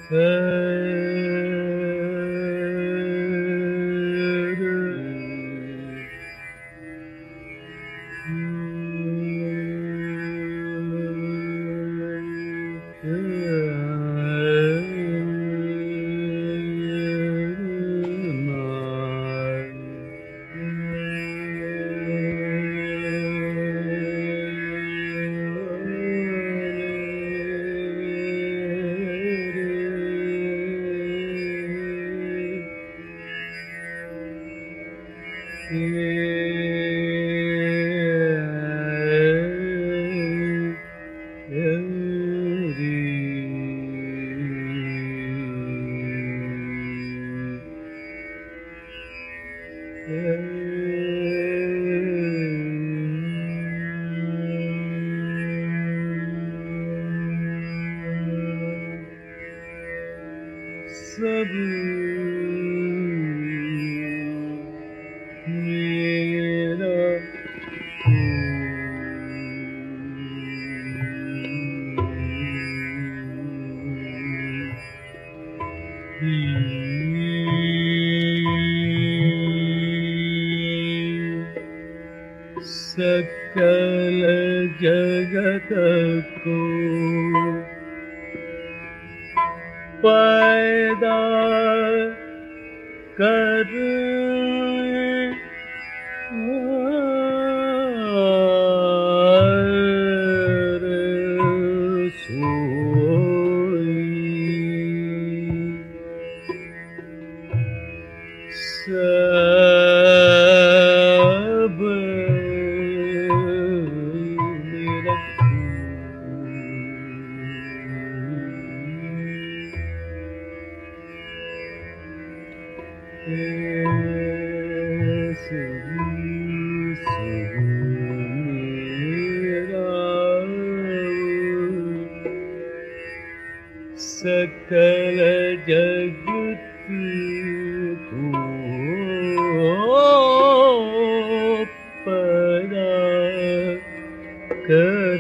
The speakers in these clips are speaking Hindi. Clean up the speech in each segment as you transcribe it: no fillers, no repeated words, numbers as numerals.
सब मेरा सकल जगत को पैदा कर सब मेरा सकल जगत को पैदा कर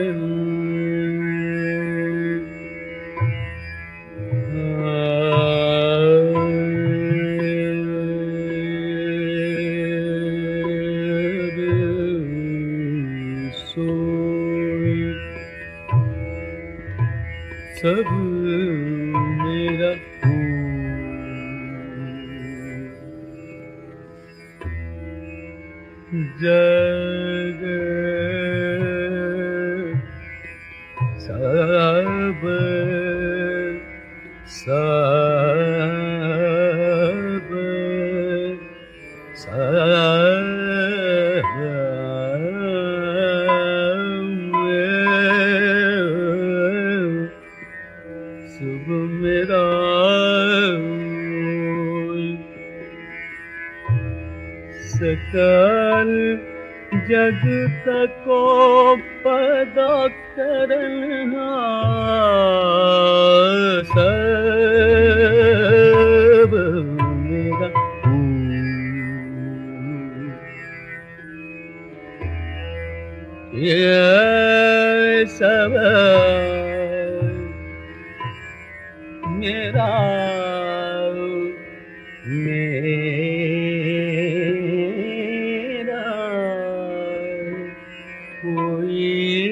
सब मेरा जग सब सब सब मेरा सकल जगत को पैदा करना सब मेरा ये सब मेरा मेरा कोई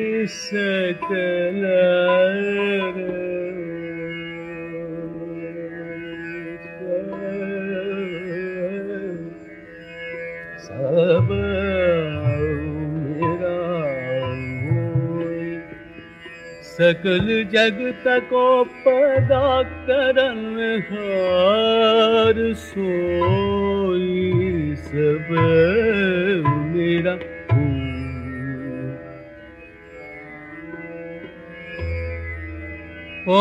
सकल सब मेरा सकल जगत को पैदा करन हार सोई सब मेरा ओ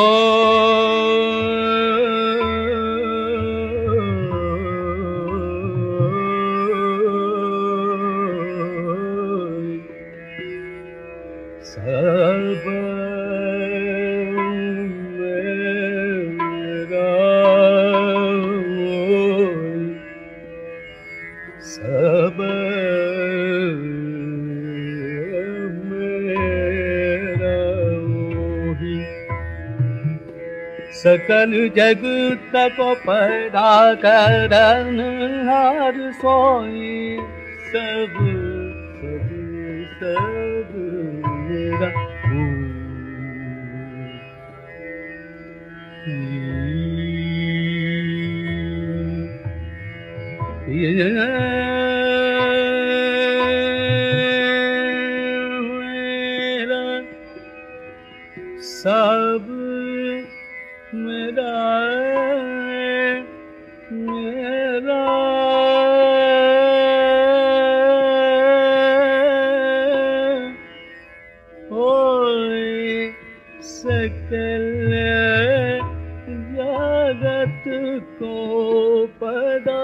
सब सब मेरा वही सकल जगत को पैदा करनहार सोई सब सब सब मेरा सब मेरा मेरा होए सकल जगत को पैदा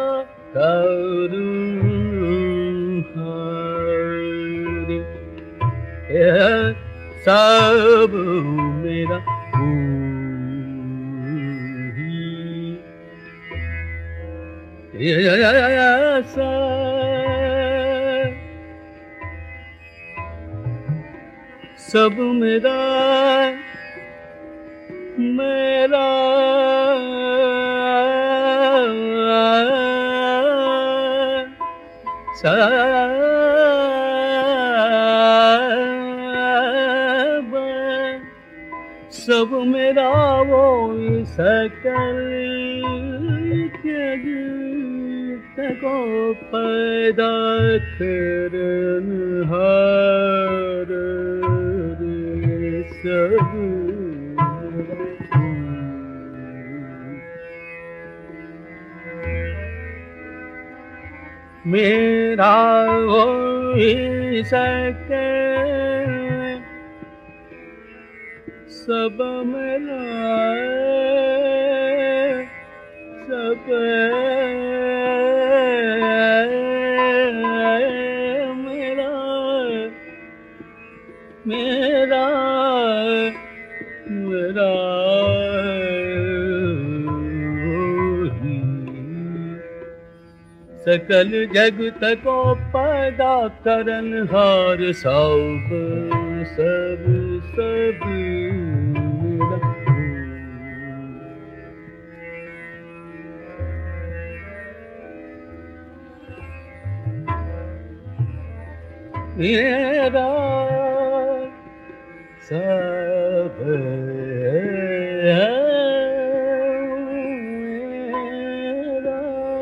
करूँहारी सब मेरा सब मेरा मेरा सब मेरा वो सकल जगत को पैदा करनहार सब मेरा हो सके सब मेरा सब मेरा मेरा मेरा सकल जगत को पैदा करनहार सब सब सब मेरा सब मेरा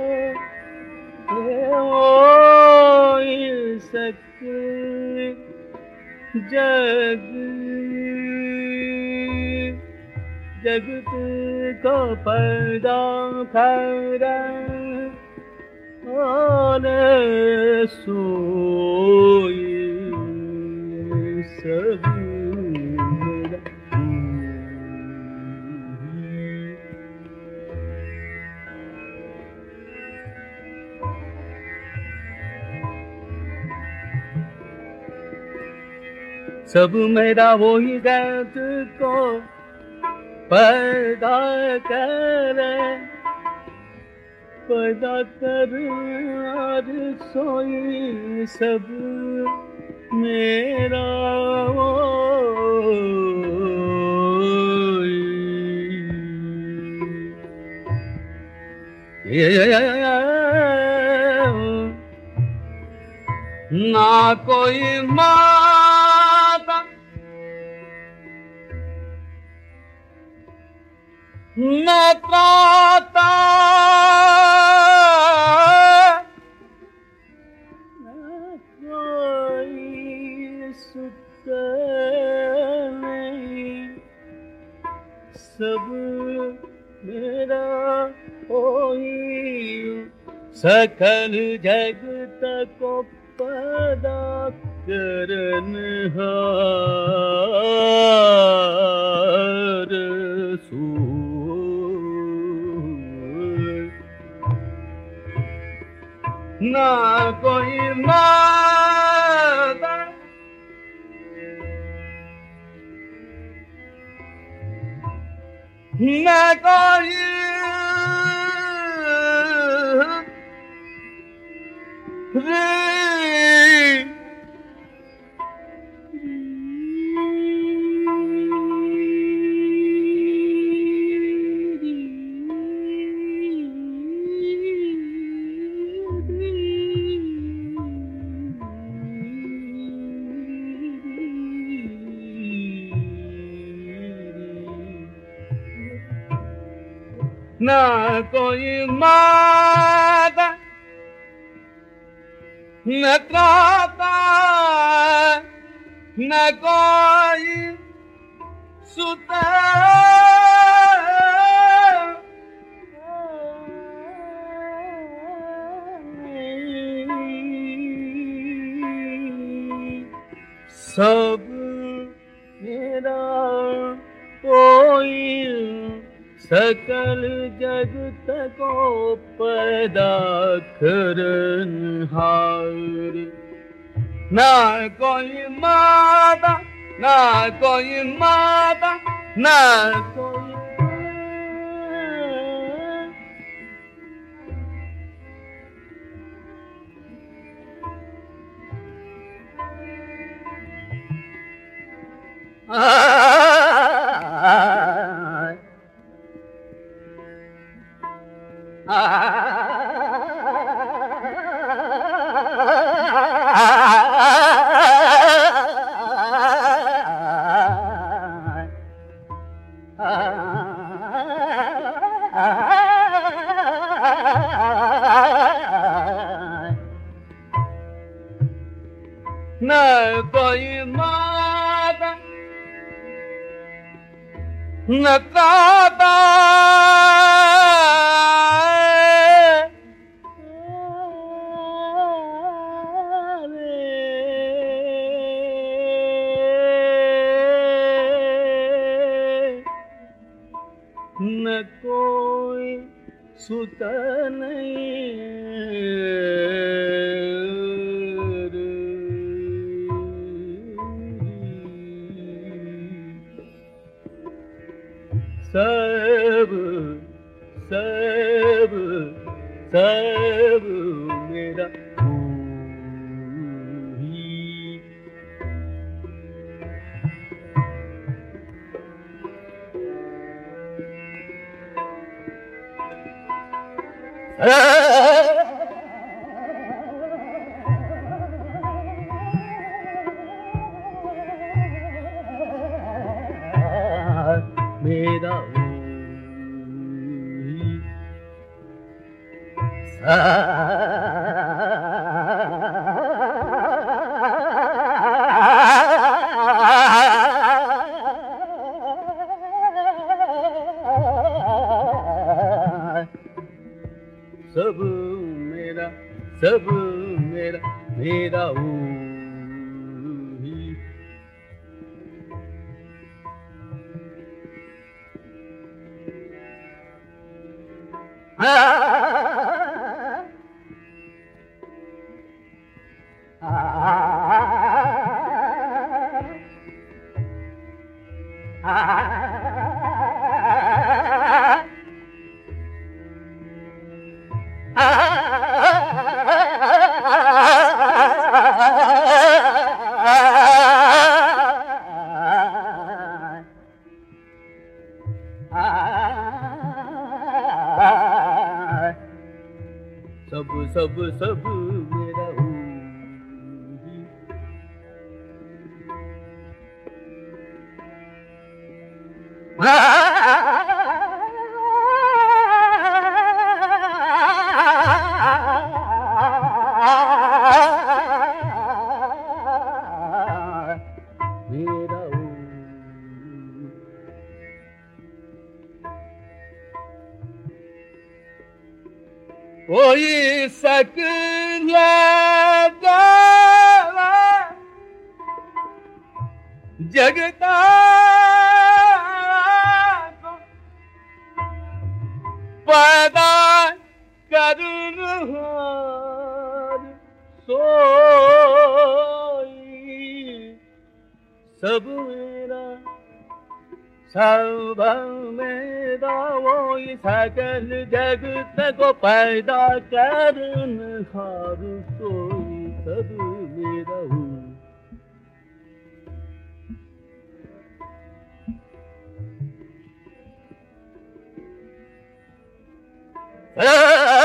जगत को पैदा करन और सोई सब मेरा सब मेरा वही जगत को पैदा करे पैदा कर और सोई सब मेरा ना कोई माता न त्राता न कोई सुख नहीं सब मेरा होई सकल जगत को पैदा करनहार ना कोई माता न कोई ना कोई माता न त्राता न कोई सुता सब मेरा कोई सकल जगत को पैदा करनहार ना कोई माता ना कोई माता ना कोई न कोई माता न त्राता न कोई सुता सब सब सब मेरा मेरा सब मेरा मेरा सब सब मेरा कोई सकला जगता पैदा करनहार सोई सब मेरा सब मेरा वही सकल जगत को पैदा करनहार सोई सब मेरा हूँ